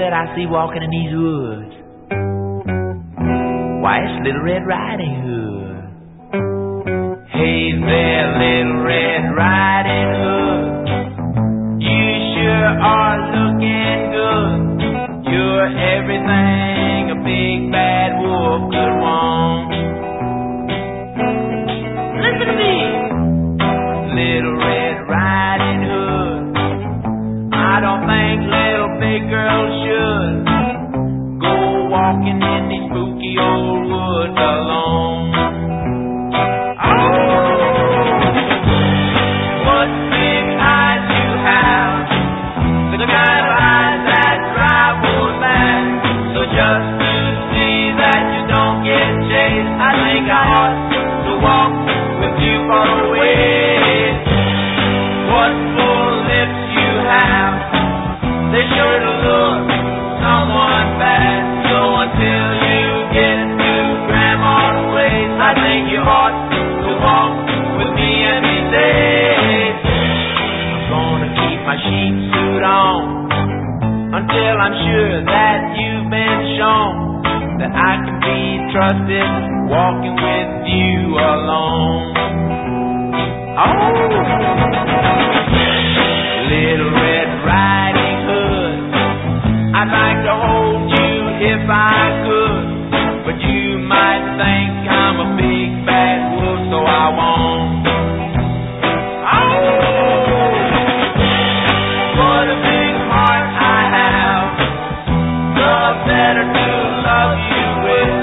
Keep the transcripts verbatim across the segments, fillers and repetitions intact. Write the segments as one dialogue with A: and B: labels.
A: that I see walking in these woods? Why, it's Little Red Riding Hood. Hey there, Little Red Riding Hood, you sure are looking good. You're everything a big bad wolf could want. Listen to me, Little Red Riding Hood. I don't think little big girls should go walking in these spooky old woods alone. Oh, what big eyes you have, the kind of eyes that drive wolves mad. So just to see that you don't get chased, I think I ought to walk with you far away. What full lips you have, they sure to look someone bad. So until you get to Grandma's place, I think you ought to walk with me and be safe. I'm gonna keep my sheep suit on until I'm sure that you've been shown that I can be trusted walking with you alone. Oh, Little Red Riding Hood, I'd like to hold you if I could, but you might think I'm a big bad wolf, so I won't. Oh, what a big heart I have, the better to love you with.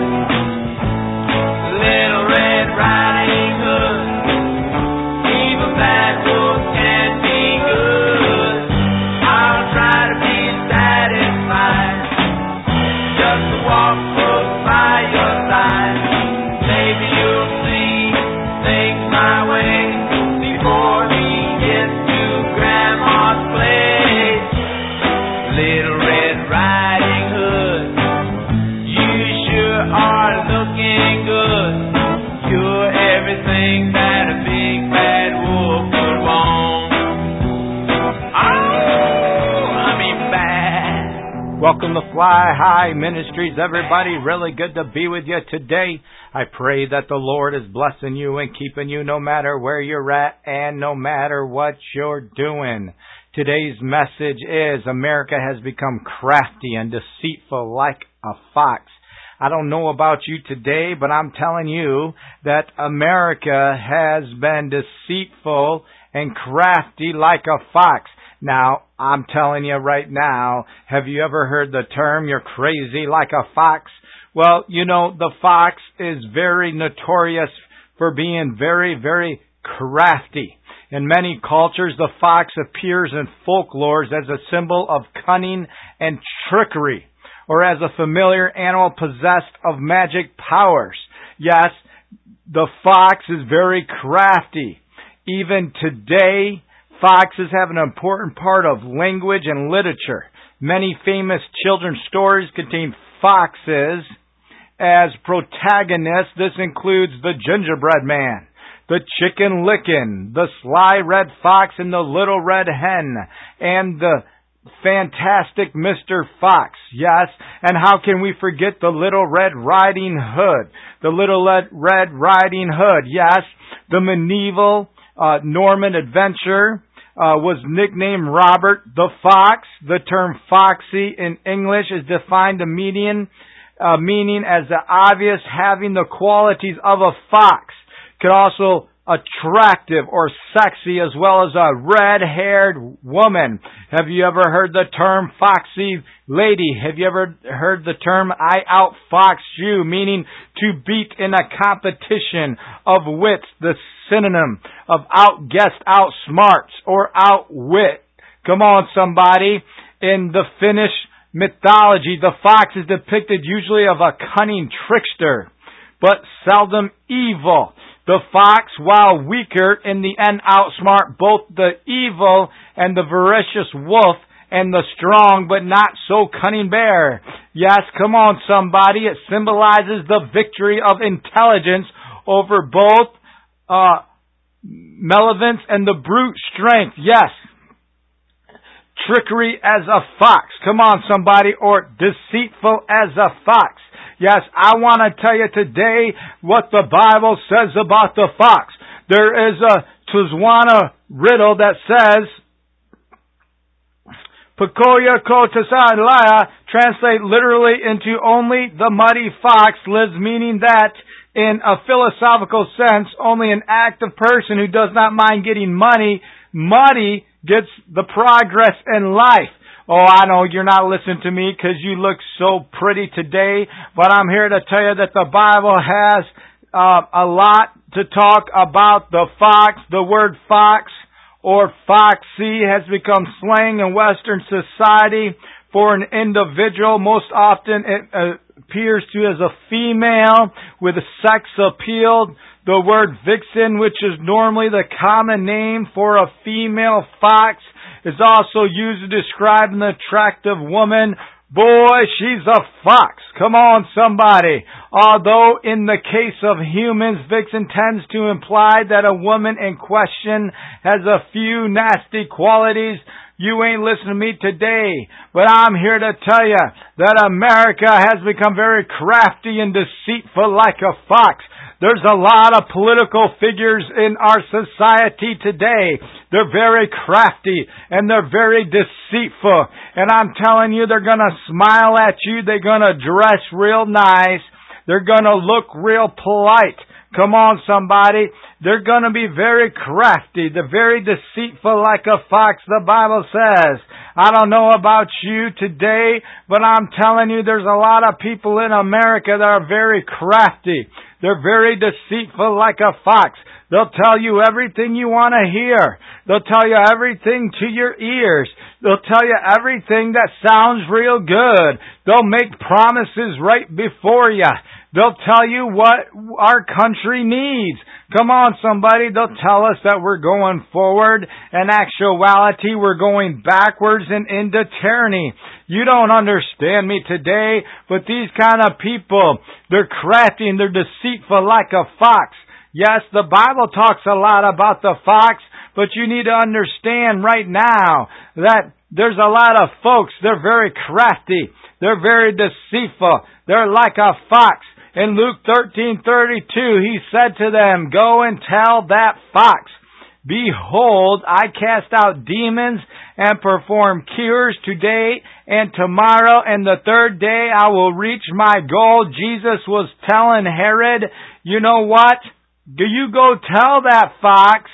A: Little Red Riding Hood, even bad wolves can be good. I'll try to be satisfied just to walk close by your side. Maybe you'll see things my way before we get to Grandma's place. Little Red Riding Hood, you sure are looking good. You're everything that a big bad wolf could want. Oh, I mean bad.
B: Welcome to Fly High Ministries, everybody. Really good to be with you today. I pray that the Lord is blessing you and keeping you no matter where you're at and no matter what you're doing. Today's message is America has become crafty and deceitful like a fox. I don't know about you today, but I'm telling you that America has been deceitful and crafty like a fox. Now, I'm telling you right now, have you ever heard the term, you're crazy like a fox? Well, you know, the fox is very notorious for being very, very crafty. In many cultures, the fox appears in folklores as a symbol of cunning and trickery, or as a familiar animal possessed of magic powers. Yes, the fox is very crafty. Even today, foxes have an important part of language and literature. Many famous children's stories contain foxes as protagonists. This includes The Gingerbread Man, The Chicken Licken, The Sly Red Fox and the Little Red Hen, and The Fantastic Mister Fox. Yes, and how can we forget The Little Red Riding Hood? The Little Red Riding Hood, yes, the medieval uh, Norman adventurer uh, was nicknamed Robert the Fox. The term foxy in English is defined a median uh, meaning as the obvious having the qualities of a fox. Could also attractive or sexy, as well as a red-haired woman. Have you ever heard the term foxy lady? Have you ever heard the term I outfox you, meaning to beat in a competition of wits, the synonym of outguess, outsmarts, or outwit? Come on, somebody. In the Finnish mythology, the fox is depicted usually of a cunning trickster, but seldom evil. The fox, while weaker, in the end outsmart both the evil and the voracious wolf and the strong but not so cunning bear. Yes, come on somebody. It symbolizes the victory of intelligence over both uh, malevolence and the brute strength. Yes. trickery as a fox. Come on, somebody. Or deceitful as a fox. Yes, I want to tell you today what the Bible says about the fox. There is a Tuzwana riddle that says, Pekoya Kotasalaya, translate literally into only the muddy fox lives, meaning that in a philosophical sense, only an active person who does not mind getting money, muddy, gets the progress in life. Oh, I know you're not listening to me because you look so pretty today, but I'm here to tell you that the Bible has uh, a lot to talk about the fox. The word fox or foxy has become slang in Western society for an individual. Most often it uh, appears to as a female with a sex appeal. The word vixen, which is normally the common name for a female fox, is also used to describe an attractive woman. Boy, she's a fox. Come on, somebody. Although in the case of humans, vixen tends to imply that a woman in question has a few nasty qualities. You ain't listening to me today, but I'm here to tell you that America has become very crafty and deceitful like a fox. There's a lot of political figures in our society today. They're very crafty and they're very deceitful. And I'm telling you, they're going to smile at you. They're going to dress real nice. They're going to look real polite. Come on, somebody. They're going to be very crafty. They're very deceitful like a fox, the Bible says. I don't know about you today, but I'm telling you there's a lot of people in America that are very crafty. They're very deceitful like a fox. They'll tell you everything you want to hear. They'll tell you everything to your ears. They'll tell you everything that sounds real good. They'll make promises right before you. They'll tell you what our country needs. Come on, somebody. They'll tell us that we're going forward. In actuality, we're going backwards and into tyranny. You don't understand me today, but these kind of people, they're crafty and they're deceitful like a fox. Yes, the Bible talks a lot about the fox, but you need to understand right now that there's a lot of folks, they're very crafty. They're very deceitful. They're like a fox. In Luke thirteen thirty-two, he said to them, go and tell that fox, behold, I cast out demons and perform cures today and tomorrow, and the third day I will reach my goal. Jesus was telling Herod, you know what? Do you go tell that fox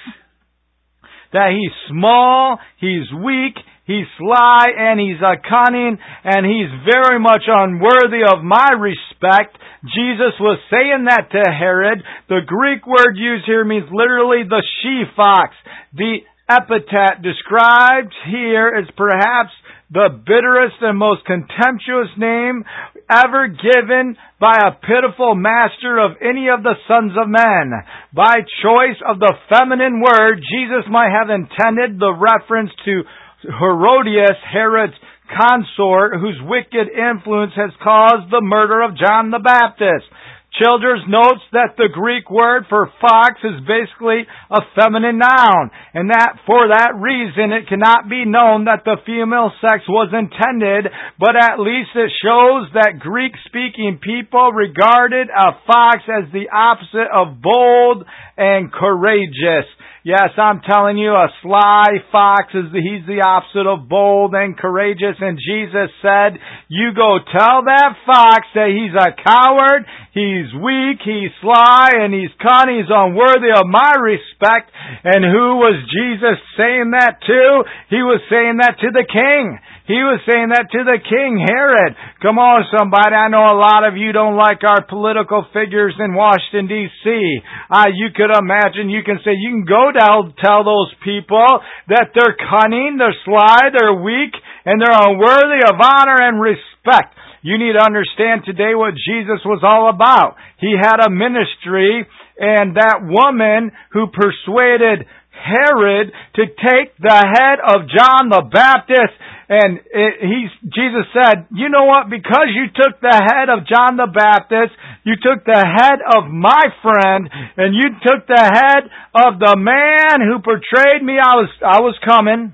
B: that he's small, he's weak, he's sly, and he's a cunning, and he's very much unworthy of my respect. Jesus was saying that to Herod. The Greek word used here means literally the she-fox. The epithet described here is perhaps the bitterest and most contemptuous name ever given by a pitiful master of any of the sons of men. By choice of the feminine word, Jesus might have intended the reference to Herodias, Herod's consort, whose wicked influence has caused the murder of John the Baptist. Childers notes that the Greek word for fox is basically a feminine noun, and that for that reason it cannot be known that the female sex was intended, but at least it shows that Greek-speaking people regarded a fox as the opposite of bold and courageous. Yes, I'm telling you, a sly fox is the, he's the opposite of bold and courageous. And Jesus said, you go tell that fox that he's a coward, he's weak, he's sly, and he's cunning, he's unworthy of my respect. And who was Jesus saying that to? He was saying that to the king. He was saying that to the king, Herod. Come on, somebody. I know a lot of you don't like our political figures in Washington, D C Uh, you could imagine, you can say, you can go down, tell those people that they're cunning, they're sly, they're weak, and they're unworthy of honor and respect. You need to understand today what Jesus was all about. He had a ministry, and that woman who persuaded Herod to take the head of John the Baptist, and it, he's, Jesus said, you know what, because you took the head of John the Baptist, you took the head of my friend, and you took the head of the man who portrayed me, I was, I was coming.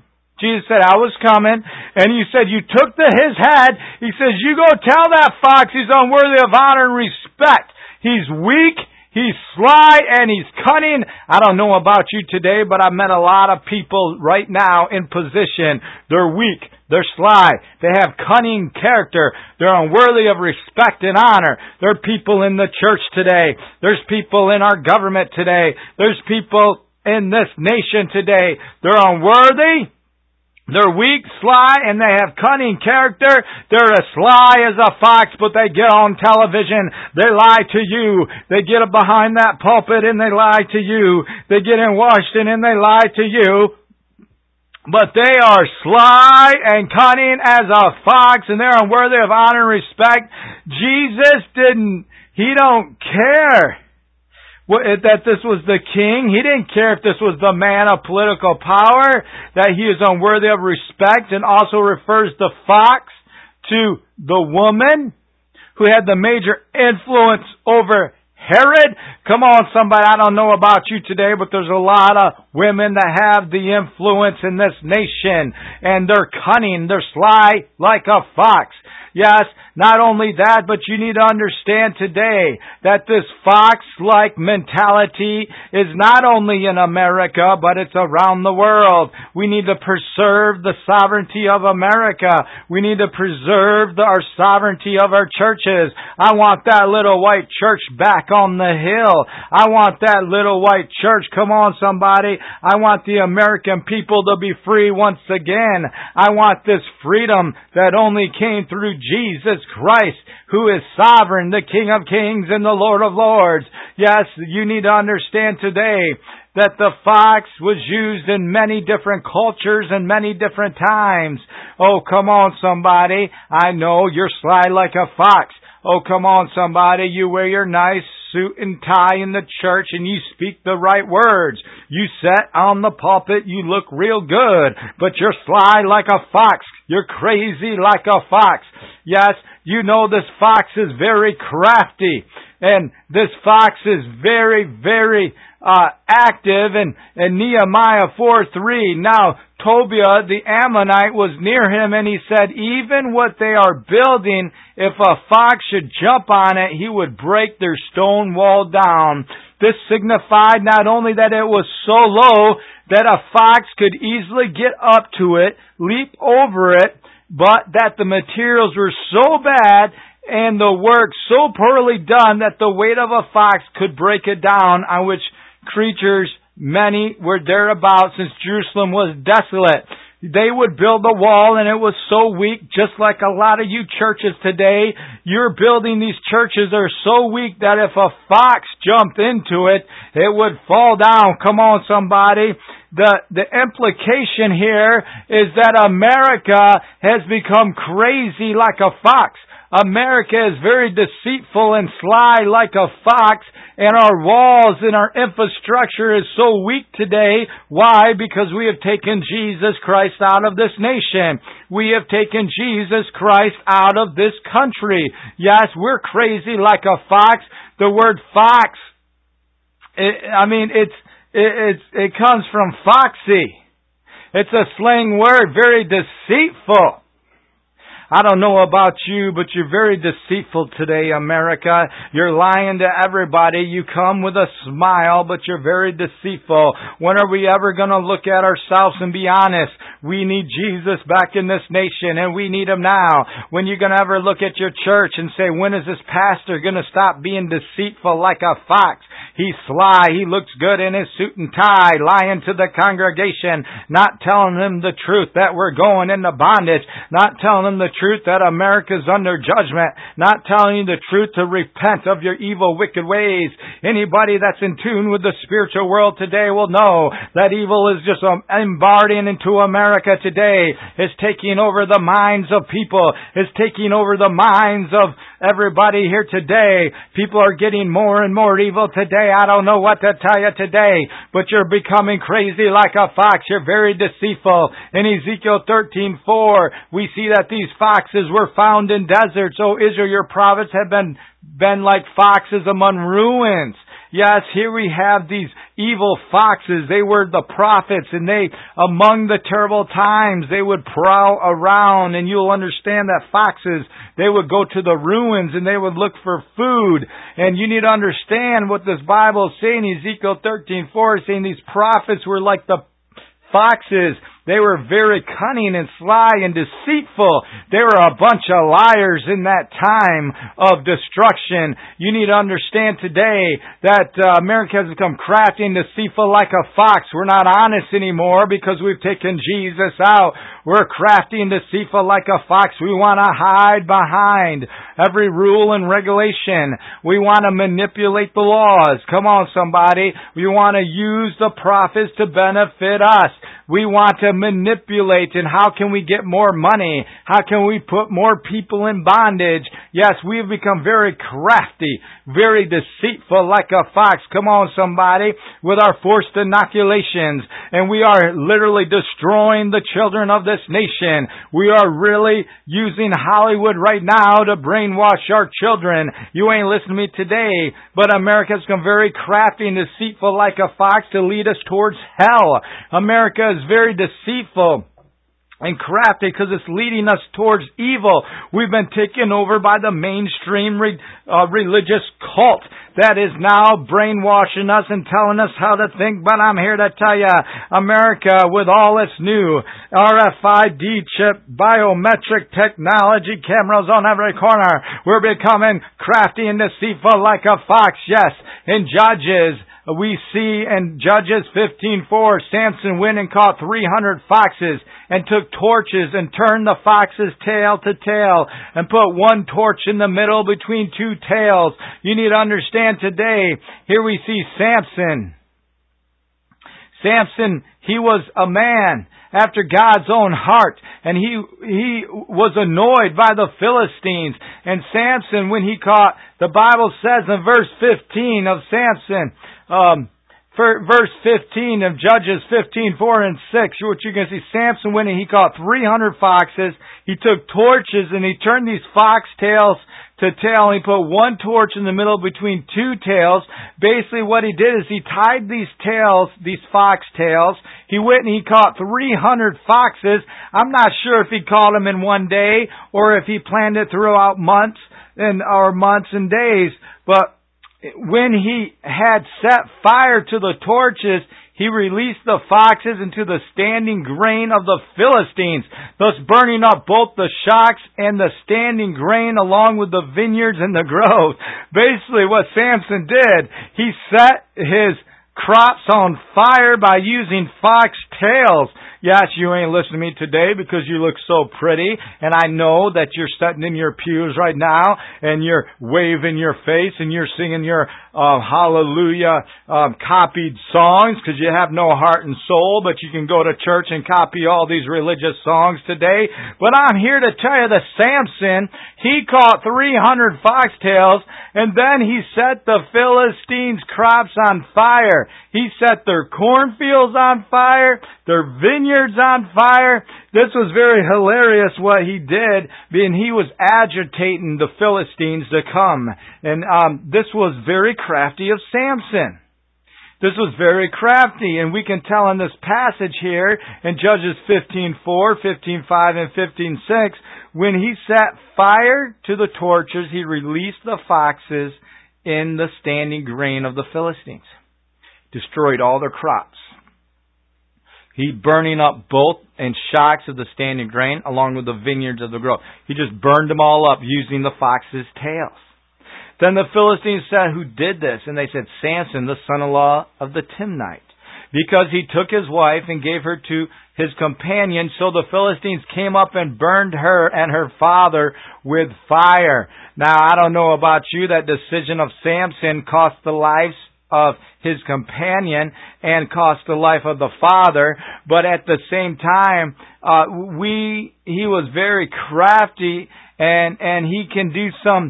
B: Jesus said, I was coming. And you said, you took the, his head. He says, you go tell that fox he's unworthy of honor and respect. He's weak. He's sly and he's cunning. I don't know about you today, but I've met a lot of people right now in position. They're weak. They're sly. They have cunning character. They're unworthy of respect and honor. There are people in the church today. There's people in our government today. There's people in this nation today. They're unworthy. They're weak, sly, and they have cunning character. They're as sly as a fox, but they get on television. They lie to you. They get up behind that pulpit and they lie to you. They get in Washington and they lie to you. But they are sly and cunning as a fox, and they're unworthy of honor and respect. Jesus didn't, He don't care that this was the king. He didn't care if this was the man of political power, that he is unworthy of respect, and also refers the fox to the woman who had the major influence over Herod. Come on, somebody. I don't know about you today, but there's a lot of women that have the influence in this nation, and they're cunning. They're sly like a fox. Yes, not only that, but you need to understand today that this fox-like mentality is not only in America, but it's around the world. We need to preserve the sovereignty of America. We need to preserve the, our sovereignty of our churches. I want that little white church back on the hill. I want that little white church. Come on, somebody. I want the American people to be free once again. I want this freedom that only came through Jesus Christ, who is sovereign, the King of Kings and the Lord of Lords. Yes, you need to understand today that the fox was used in many different cultures and many different times. Oh, come on, somebody. I know you're sly like a fox. Oh, come on, somebody. You wear your nice suit and tie in the church and you speak the right words. You sit on the pulpit, you look real good, but you're sly like a fox. You're crazy like a fox. Yes, you know this fox is very crafty, and this fox is very, very uh active. And in Nehemiah four three, now Tobiah the Ammonite was near him, and he said, even what they are building, if a fox should jump on it, he would break their stone wall down. This signified not only that it was so low that a fox could easily get up to it, leap over it, but that the materials were so bad and the work so poorly done that the weight of a fox could break it down, on which creatures many were thereabouts, since Jerusalem was desolate. They would build a wall, and it was so weak, just like a lot of you churches today. You're building these churches are so weak that if a fox jumped into it, it would fall down. Come on, somebody. The, the implication here is that America has become crazy like a fox. America is very deceitful and sly like a fox, and our walls and our infrastructure is so weak today. Why? Because we have taken Jesus Christ out of this nation. We have taken Jesus Christ out of this country. Yes, we're crazy like a fox. The word fox, it, I mean, it's, it, it's, it comes from foxy. It's a slang word, very deceitful. I don't know about you, but you're very deceitful today, America. You're lying to everybody. You come with a smile, but you're very deceitful. When are we ever going to look at ourselves and be honest? We need Jesus back in this nation, and we need Him now. When you're going to ever look at your church and say, when is this pastor going to stop being deceitful like a fox? He's sly. He looks good in his suit and tie, lying to the congregation, not telling them the truth that we're going into bondage, not telling them the truth that America's under judgment, not telling you the truth to repent of your evil, wicked ways. Anybody that's in tune with the spiritual world today will know that evil is just embarking into America today. It's taking over the minds of people. It's taking over the minds of everybody here today. People are getting more and more evil today. I don't know what to tell you today, but you're becoming crazy like a fox. You're very deceitful. In Ezekiel thirteen four, we see that these foxes foxes were found in deserts. O Israel, your prophets have been, been like foxes among ruins. Yes, here we have these evil foxes. They were the prophets, and they, among the terrible times, they would prowl around, and you'll understand that foxes, they would go to the ruins, and they would look for food. And you need to understand what this Bible is saying. Ezekiel thirteen four is saying these prophets were like the foxes. They were very cunning and sly and deceitful. They were a bunch of liars in that time of destruction. You need to understand today that uh, America has become crafty and deceitful like a fox. We're not honest anymore because we've taken Jesus out. We're crafty and deceitful like a fox. We want to hide behind every rule and regulation. We want to manipulate the laws. Come on, somebody. We want to use the prophets to benefit us. We want to manipulate, and how can we get more money? How can we put more people in bondage? Yes, we have become very crafty, very deceitful like a fox. Come on, somebody, with our forced inoculations. And we are literally destroying the children of this nation. We are really using Hollywood right now to brainwash our children. You ain't listening to me today, but America has become very crafty and deceitful like a fox to lead us towards hell. America is very deceitful and crafty because it's leading us towards evil. We've been taken over by the mainstream re, uh, religious cult that is now brainwashing us and telling us how to think. But I'm here to tell you, America, with all its new R F I D chip, biometric technology, cameras on every corner, we're becoming crafty and deceitful like a fox. Yes, in Judges, we see in Judges fifteen four, Samson went and caught three hundred foxes and took torches and turned the fox's tail to tail and put one torch in the middle between two tails. You need to understand today, here we see Samson. Samson, he was a man after God's own heart, and he he was annoyed by the Philistines. And Samson, when he caught, the Bible says in verse fifteen of Samson, um, for verse fifteen of Judges fifteen four and six, what you can see, Samson went and he caught three hundred foxes. He took torches and he turned these fox tails to tail. He put one torch in the middle between two tails. Basically what he did is he tied these tails, these fox tails. He went and he caught three hundred foxes. I'm not sure if he caught them in one day or if he planned it throughout months and or months and days. But when he had set fire to the torches, he released the foxes into the standing grain of the Philistines, thus burning up both the shocks and the standing grain along with the vineyards and the groves. Basically what Samson did, he set his crops on fire by using fox tails. Yes, you ain't listening to me today because you look so pretty, and I know that you're sitting in your pews right now, and you're waving your face, and you're singing your uh, hallelujah um, copied songs because you have no heart and soul, but you can go to church and copy all these religious songs today. But I'm here to tell you that Samson, he caught three hundred foxtails, and then he set the Philistines' crops on fire. He set their cornfields on fire, their vineyards on fire. This was very hilarious what he did, being he was agitating the Philistines to come. And um, this was very crafty of Samson. This was very crafty, and we can tell in this passage here in Judges fifteen four, fifteen five, and fifteen six, when he set fire to the torches, he released the foxes in the standing grain of the Philistines. Destroyed all their crops. He burning up both and shocks of the standing grain along with the vineyards of the grove. He just burned them all up using the fox's tails. Then the Philistines said, who did this? And they said, Samson, the son-in-law of the Timnite. Because he took his wife and gave her to his companion. So the Philistines came up and burned her and her father with fire. Now, I don't know about you, that decision of Samson cost the lives of his companion and cost the life of the father, but at the same time, uh, we he was very crafty, and and he can do some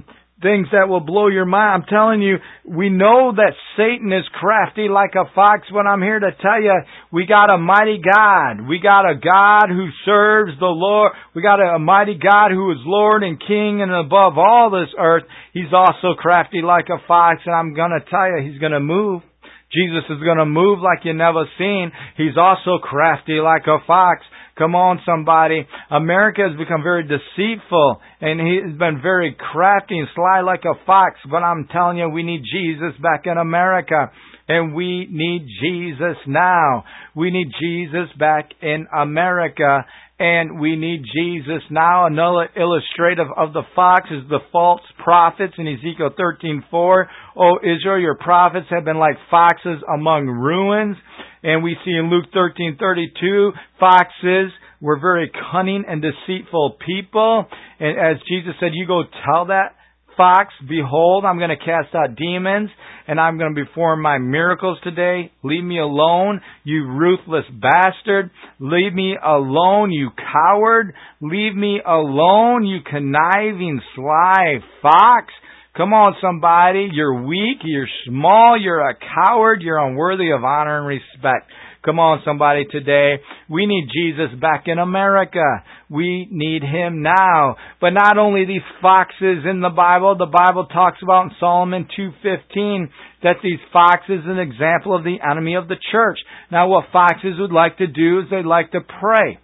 B: things that will blow your mind. I'm telling you, we know that Satan is crafty like a fox, but I'm here to tell you, we got a mighty God. We got a God who serves the Lord. We got a mighty God who is Lord and King and above all this earth. He's also crafty like a fox, and I'm going to tell you, He's going to move. Jesus is going to move like you never seen. He's also crafty like a fox. Come on, somebody. America has become very deceitful, and he's been very crafty and sly like a fox. But I'm telling you, we need Jesus back in America. And we need Jesus now. We need Jesus back in America. And we need Jesus now. Another illustrative of the fox is the false prophets in Ezekiel thirteen four. O Israel, your prophets have been like foxes among ruins. And we see in Luke thirteen thirty-two, foxes were very cunning and deceitful people. And as Jesus said, you go tell that fox, behold, I'm going to cast out demons, and I'm going to perform my miracles today. Leave me alone, you ruthless bastard. Leave me alone, you coward. Leave me alone, you conniving, sly fox. Come on, somebody. You're weak, you're small, you're a coward, you're unworthy of honor and respect. Come on, somebody, today. We need Jesus back in America. We need Him now. But not only these foxes in the Bible, the Bible talks about in Solomon two fifteen that these foxes are an example of the enemy of the church. Now, what foxes would like to do is they'd like to pray.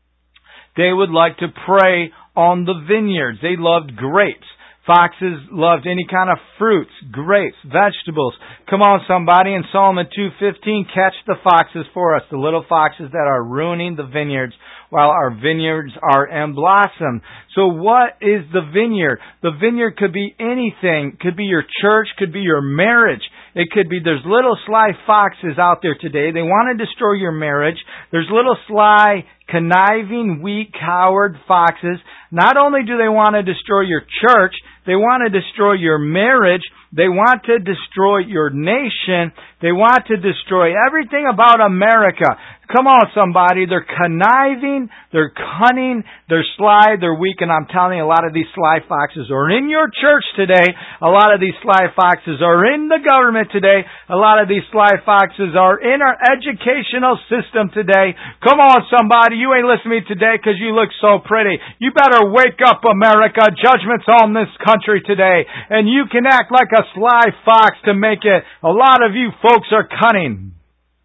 B: They would like to prey on the vineyards. They loved grapes. Foxes loved any kind of fruits, grapes, vegetables. Come on, somebody. In Solomon two fifteen, catch the foxes for us, the little foxes that are ruining the vineyards while our vineyards are in blossom. So what is the vineyard? The vineyard could be anything. Could be your church, could be your marriage. It could be, there's little sly foxes out there today. They want to destroy your marriage. There's little sly, conniving, weak, coward foxes. Not only do they want to destroy your church, they want to destroy your marriage. They want to destroy your nation. They want to destroy everything about America. Come on, somebody. They're conniving. They're cunning. They're sly. They're weak. And I'm telling you, a lot of these sly foxes are in your church today. A lot of these sly foxes are in the government today. A lot of these sly foxes are in our educational system today. Come on, somebody. You ain't listening to me today because you look so pretty. You better wake up, America. Judgment's on this country today. And you can act like a sly fox to make it. A lot of you folks are cunning.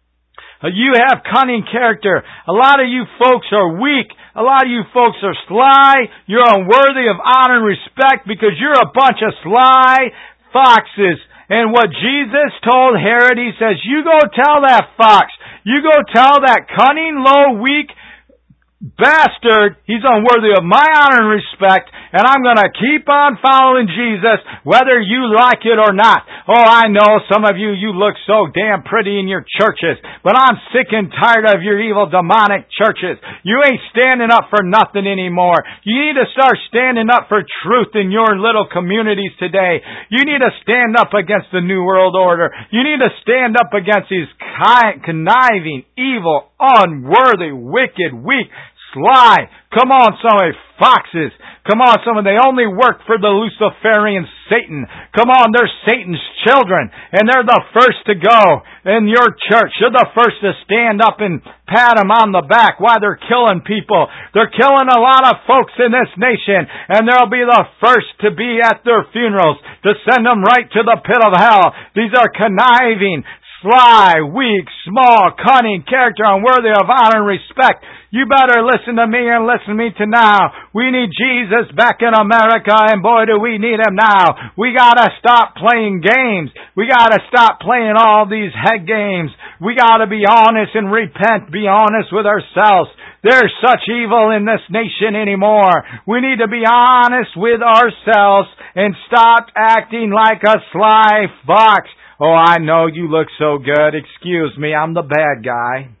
B: You have cunning character. A lot of you folks are weak. A lot of you folks are sly. You're unworthy of honor and respect because you're a bunch of sly foxes. And what Jesus told Herod, He says, you go tell that fox. You go tell that cunning, low, weak bastard, he's unworthy of my honor and respect, and I'm going to keep on following Jesus whether you like it or not. Oh, I know some of you, you look so damn pretty in your churches, but I'm sick and tired of your evil demonic churches. You ain't standing up for nothing anymore. You need to start standing up for truth in your little communities today. You need to stand up against the New World Order. You need to stand up against these conniving, evil, unworthy, wicked, weak, sly. Come on, some of the foxes. Come on, some of they only work for the Luciferian Satan. Come on, they're Satan's children, and they're the first to go in your church. You're the first to stand up and pat them on the back while they're killing people. They're killing a lot of folks in this nation, and they'll be the first to be at their funerals to send them right to the pit of hell. These are conniving, sly, weak, small, cunning character, unworthy of honor and respect. You better listen to me and listen to me to now. We need Jesus back in America, and boy, do we need Him now. We gotta stop playing games. We gotta stop playing all these head games. We gotta be honest and repent, be honest with ourselves. There's such evil in this nation anymore. We need to be honest with ourselves and stop acting like a sly fox. Oh, I know you look so good. Excuse me, I'm the bad guy.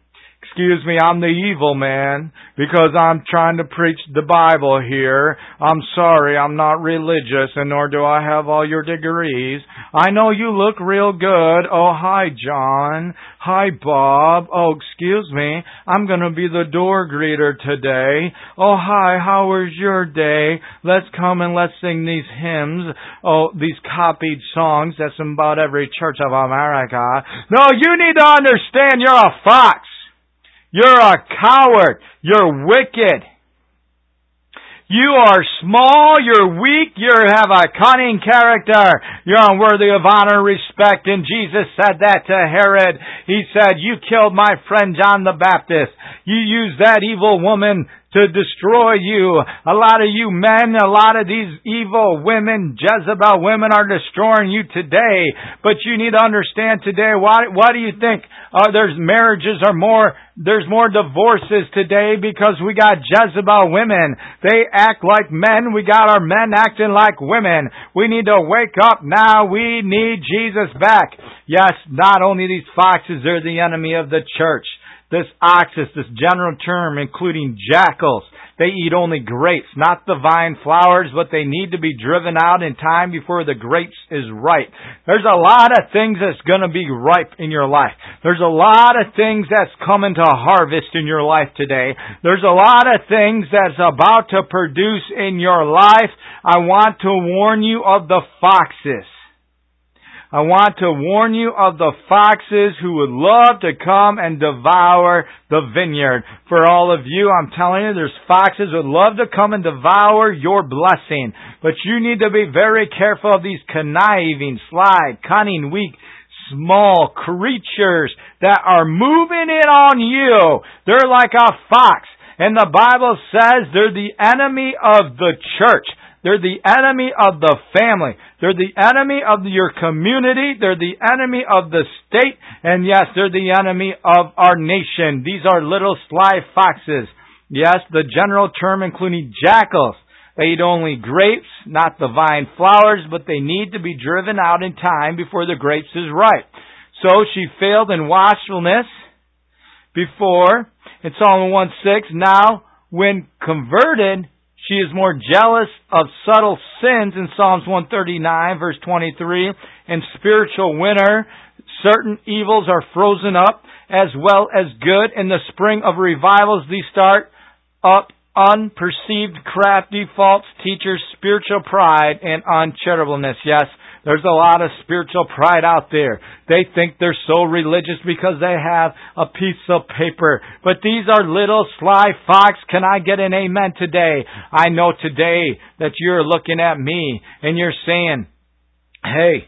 B: excuse me, I'm the evil man because I'm trying to preach the Bible here. I'm sorry, I'm not religious, and nor do I have all your degrees. I know you look real good. Oh, hi, John. Hi, Bob. Oh, excuse me, I'm going to be the door greeter today. Oh, hi, how was your day? Let's come and let's sing these hymns. Oh, these copied songs that's in about every church of America. No, you need to understand you're a fox. You're a coward. You're wicked. You are small, you're weak, you have a cunning character, you're unworthy of honor, respect, and Jesus said that to Herod. He said, you killed my friend John the Baptist. You used that evil woman to destroy you. A lot of you men, a lot of these evil women, Jezebel women are destroying you today. But you need to understand today, why, why do you think uh, there's marriages are more, there's more divorces today? Because we got Jezebel women. They act like men. We got our men acting like women. We need to wake up now. We need Jesus back. Yes, not only these foxes, they're the enemy of the church. This oxus, this general term, including jackals, they eat only grapes, not the vine flowers, but they need to be driven out in time before the grapes is ripe. There's a lot of things that's going to be ripe in your life. There's a lot of things that's coming to harvest in your life today. There's a lot of things that's about to produce in your life. I want to warn you of the foxes. I want to warn you of the foxes who would love to come and devour the vineyard. For all of you, I'm telling you, there's foxes who would love to come and devour your blessing. But you need to be very careful of these conniving, sly, cunning, weak, small creatures that are moving in on you. They're like a fox. And the Bible says they're the enemy of the church. They're the enemy of the family. They're the enemy of your community. They're the enemy of the state. And yes, they're the enemy of our nation. These are little sly foxes. Yes, the general term including jackals. They eat only grapes, not the vine flowers, but they need to be driven out in time before the grapes is ripe. So she failed in watchfulness before. In Psalm one six, now when converted, she is more jealous of subtle sins in Psalms one thirty-nine, verse twenty-three. In spiritual winter, certain evils are frozen up as well as good. In the spring of revivals, these start up unperceived, crafty, false teachers, spiritual pride, and uncharitableness. Yes, there's a lot of spiritual pride out there. They think they're so religious because they have a piece of paper. But these are little sly fox. Can I get an amen today? I know today that you're looking at me and you're saying, hey,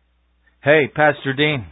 B: hey, Pastor Dean,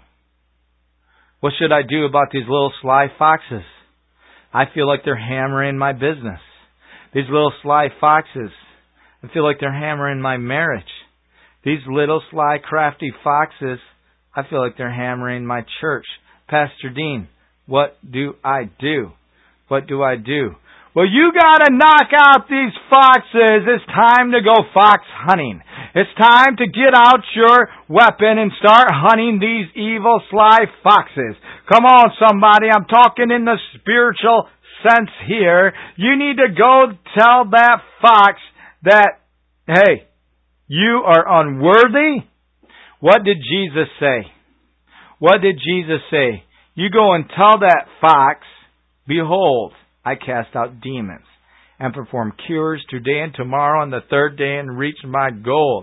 B: what should I do about these little sly foxes? I feel like they're hammering my business. These little sly foxes, I feel like they're hammering my marriage. These little sly crafty foxes, I feel like they're hammering my church. Pastor Dean, what do I do? What do I do? Well, you gotta knock out these foxes. It's time to go fox hunting. It's time to get out your weapon and start hunting these evil sly foxes. Come on, somebody. I'm talking in the spiritual sense here. You need to go tell that fox that, hey, you are unworthy. What did Jesus say? What did Jesus say? You go and tell that fox, behold, I cast out demons and perform cures today and tomorrow and the third day and reach my goal.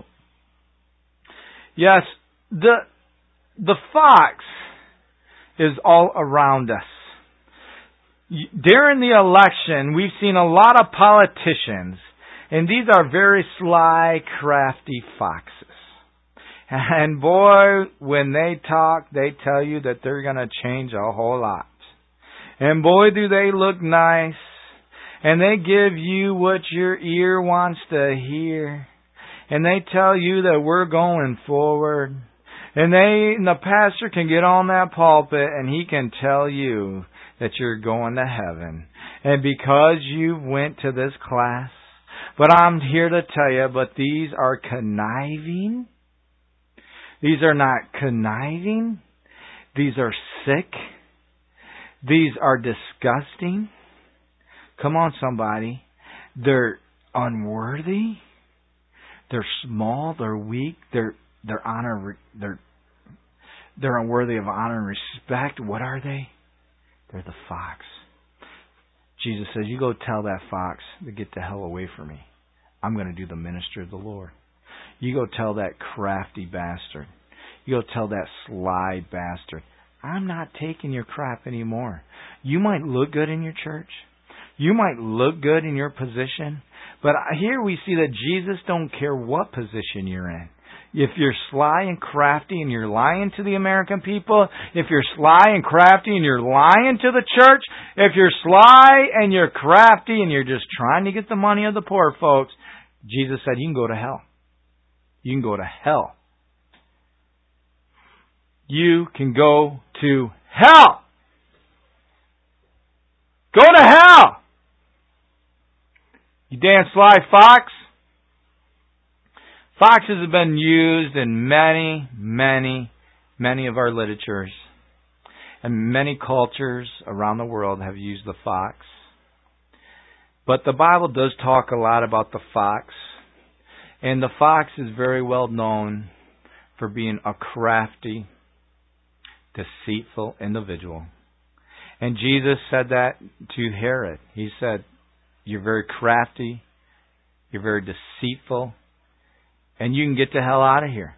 B: Yes, the, the fox is all around us. During the election, we've seen a lot of politicians, and these are very sly, crafty foxes. And boy, when they talk, they tell you that they're going to change a whole lot. And boy, do they look nice. And they give you what your ear wants to hear. And they tell you that we're going forward. And they, and the pastor can get on that pulpit and he can tell you that you're going to heaven. And because you went to this class. But I'm here to tell you, but these are conniving. These are not conniving. These are sick. These are disgusting. Come on, somebody. They're unworthy. They're small. They're weak. They're they're honor. They're they're unworthy of honor and respect. What are they? They're the fox. Jesus says, "You go tell that fox to get the hell away from me. I'm going to do the ministry of the Lord. You go tell that crafty bastard. You go tell that sly bastard. I'm not taking your crap anymore. You might look good in your church. You might look good in your position. But here we see that Jesus don't care what position you're in. If you're sly and crafty and you're lying to the American people, if you're sly and crafty and you're lying to the church, if you're sly and you're crafty and you're just trying to get the money of the poor folks, Jesus said you can go to hell. You can go to hell. You can go to hell. Go to hell! You damn sly fox. Foxes have been used in many, many, many of our literatures. And many cultures around the world have used the fox. But the Bible does talk a lot about the fox. And the fox is very well known for being a crafty, deceitful individual. And Jesus said that to Herod. He said, you're very crafty, you're very deceitful, and you can get the hell out of here.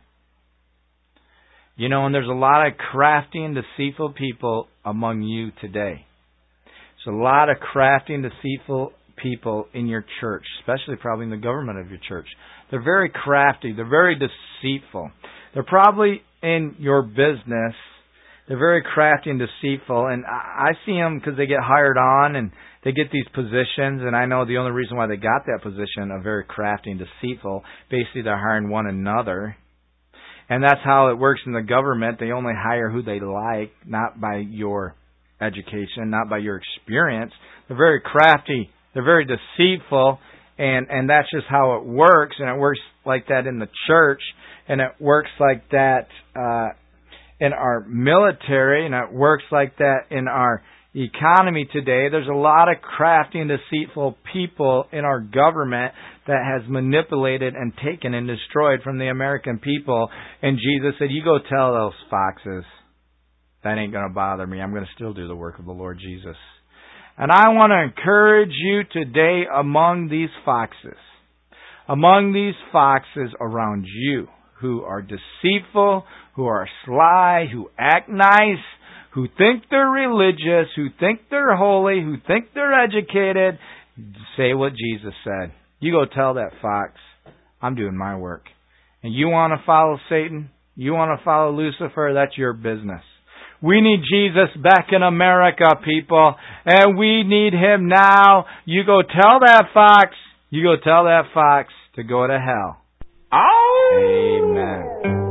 B: You know, and there's a lot of crafty and deceitful people among you today. There's a lot of crafty and deceitful people in your church, especially probably in the government of your church. They're very crafty. They're very deceitful. They're probably in your business. They're very crafty and deceitful. And I see them because they get hired on and they get these positions. And I know the only reason why they got that position of very crafty and deceitful, basically they're hiring one another. And that's how it works in the government. They only hire who they like, not by your education, not by your experience. They're very crafty. They're very deceitful. And, and that's just how it works. And it works like that in the church. And it works like that uh, in our military. And it works like that in our economy today. There's a lot of crafty and deceitful people in our government that has manipulated and taken and destroyed from the American people. And Jesus said, you go tell those foxes, that ain't going to bother me. I'm going to still do the work of the Lord Jesus. And I want to encourage you today among these foxes, among these foxes around you who are deceitful, who are sly, who act nice, who think they're religious, who think they're holy, who think they're educated, say what Jesus said. You go tell that fox, I'm doing my work. And you want to follow Satan? You want to follow Lucifer? That's your business. We need Jesus back in America, people. And we need Him now. You go tell that fox, you go tell that fox to go to hell.
A: Oh!
B: Amen.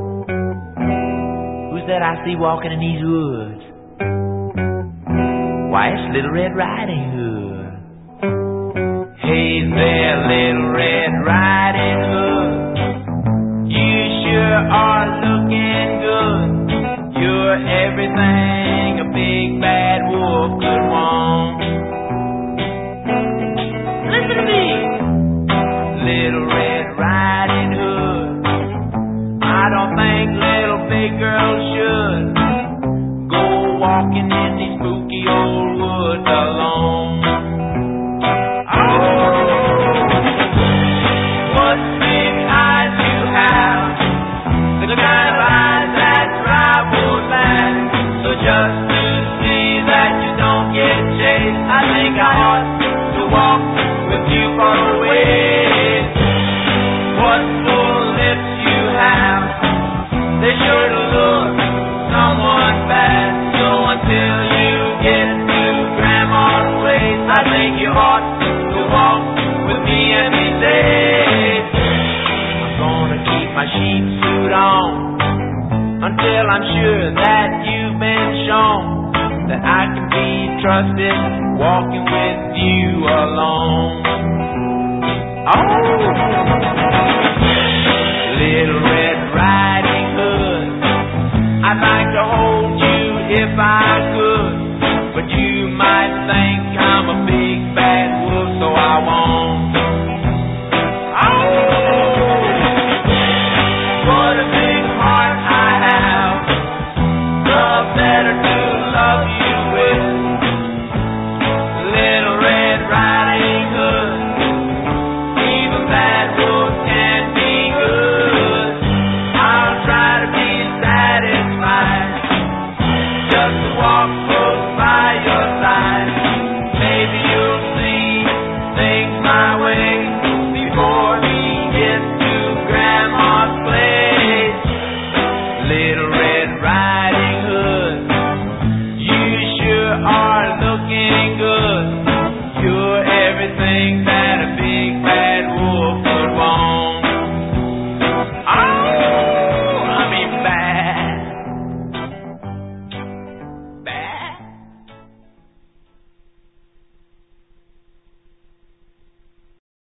A: Who's that I see walking in these woods? Why, it's Little Red Riding Hood. Hey there, Little Red Riding Hood. You sure are looking good. You're everything a big bad wolf could want. Listen to me, Little Red Riding Hood. I don't think little big girls should go walking in these spooky old woods alone. Oh, what big eyes you have, the kind of eyes that drive wolves mad. So just to see that you don't get chased, I think I ought to walk with you for a ways. What full lips you have, they sure to look someone bad. So until you get to Grandma's place, I think you ought to walk with me and be safe. I'm gonna keep my sheep suit on until I'm sure that you've been shown that I can be trusted walking with you alone. Oh, Little Red Riding Hood, I'd like to hold you if I could, but you my way.